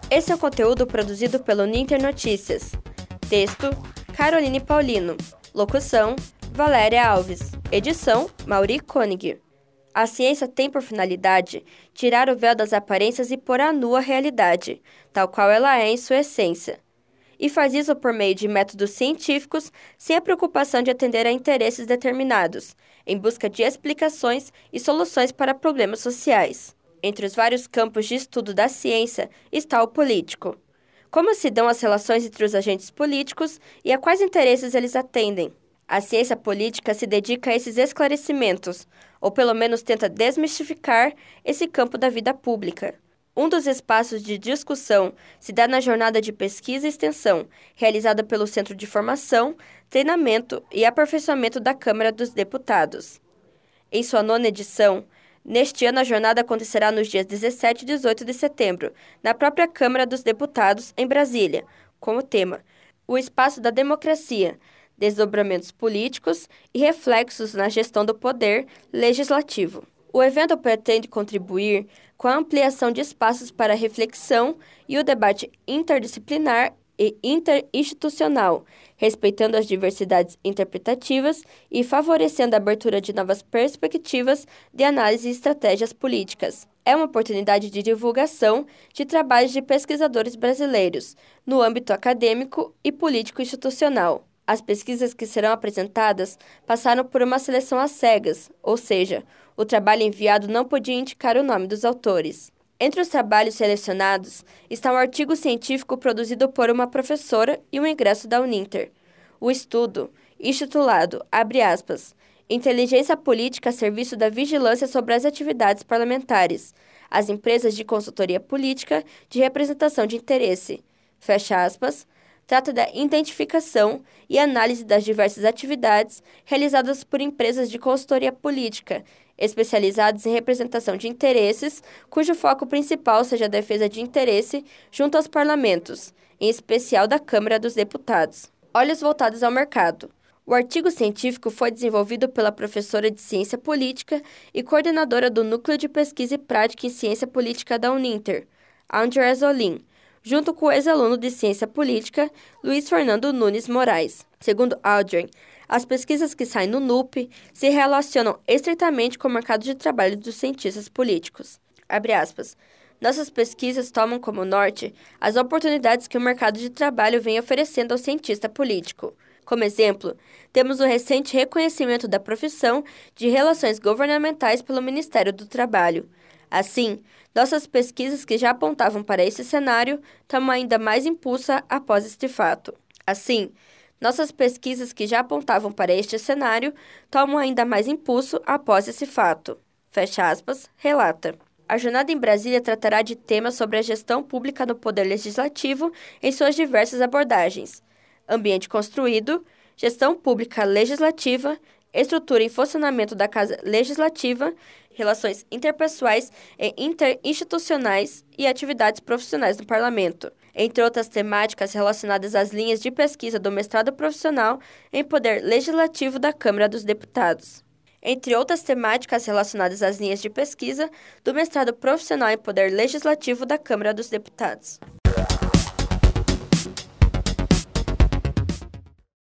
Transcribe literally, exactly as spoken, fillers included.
Esse é o conteúdo produzido pelo Ninter Notícias. Texto: Caroline Paulino. Locução: Valéria Alves. Edição: Mauri Koenig. A ciência tem por finalidade tirar o véu das aparências e pôr à nu a realidade, tal qual ela é em sua essência. E faz isso por meio de métodos científicos, sem a preocupação de atender a interesses determinados, em busca de explicações e soluções para problemas sociais. Entre os vários campos de estudo da ciência está o político. Como se dão as relações entre os agentes políticos e a quais interesses eles atendem? A ciência política se dedica a esses esclarecimentos, ou pelo menos tenta desmistificar esse campo da vida pública. Um dos espaços de discussão se dá na jornada de pesquisa e extensão, realizada pelo Centro de Formação, Treinamento e Aperfeiçoamento da Câmara dos Deputados. Em sua nona edição, neste ano a jornada acontecerá nos dias dezessete e dezoito de setembro, na própria Câmara dos Deputados, em Brasília, com o tema O Espaço da Democracia, Desdobramentos Políticos e Reflexos na Gestão do Poder Legislativo. O evento pretende contribuir com a ampliação de espaços para a reflexão e o debate interdisciplinar e interinstitucional, respeitando as diversidades interpretativas e favorecendo a abertura de novas perspectivas de análise e estratégias políticas. É uma oportunidade de divulgação de trabalhos de pesquisadores brasileiros no âmbito acadêmico e político-institucional. As pesquisas que serão apresentadas passaram por uma seleção às cegas, ou seja, o trabalho enviado não podia indicar o nome dos autores. Entre os trabalhos selecionados está um artigo científico produzido por uma professora e um ingresso da Uninter. O estudo, intitulado, abre aspas, Inteligência Política a serviço da vigilância sobre as atividades parlamentares, as empresas de consultoria política de representação de interesse, fecha aspas, trata da identificação e análise das diversas atividades realizadas por empresas de consultoria política, especializadas em representação de interesses, cujo foco principal seja a defesa de interesse junto aos parlamentos, em especial da Câmara dos Deputados. Olhos voltados ao mercado. O artigo científico foi desenvolvido pela professora de Ciência Política e coordenadora do Núcleo de Pesquisa e Prática em Ciência Política da Uninter, André Zolin, junto com o ex-aluno de Ciência Política, Luiz Fernando Nunes Moraes. Segundo Aldrin, as pesquisas que saem no N U P se relacionam estreitamente com o mercado de trabalho dos cientistas políticos. Abre aspas. Nossas pesquisas tomam como norte as oportunidades que o mercado de trabalho vem oferecendo ao cientista político. Como exemplo, temos o recente reconhecimento da profissão de Relações Governamentais pelo Ministério do Trabalho. Assim, nossas pesquisas que já apontavam para esse cenário tomam ainda mais impulso após este fato. Assim, nossas pesquisas que já apontavam para este cenário tomam ainda mais impulso após esse fato. Fecha aspas, relata. A jornada em Brasília tratará de temas sobre a gestão pública no Poder Legislativo em suas diversas abordagens. Ambiente construído, gestão pública legislativa, estrutura e funcionamento da Casa Legislativa, relações interpessoais e interinstitucionais e atividades profissionais no Parlamento, entre outras temáticas relacionadas às linhas de pesquisa do mestrado profissional em Poder Legislativo da Câmara dos Deputados. Entre outras temáticas relacionadas às linhas de pesquisa do mestrado profissional em Poder Legislativo da Câmara dos Deputados.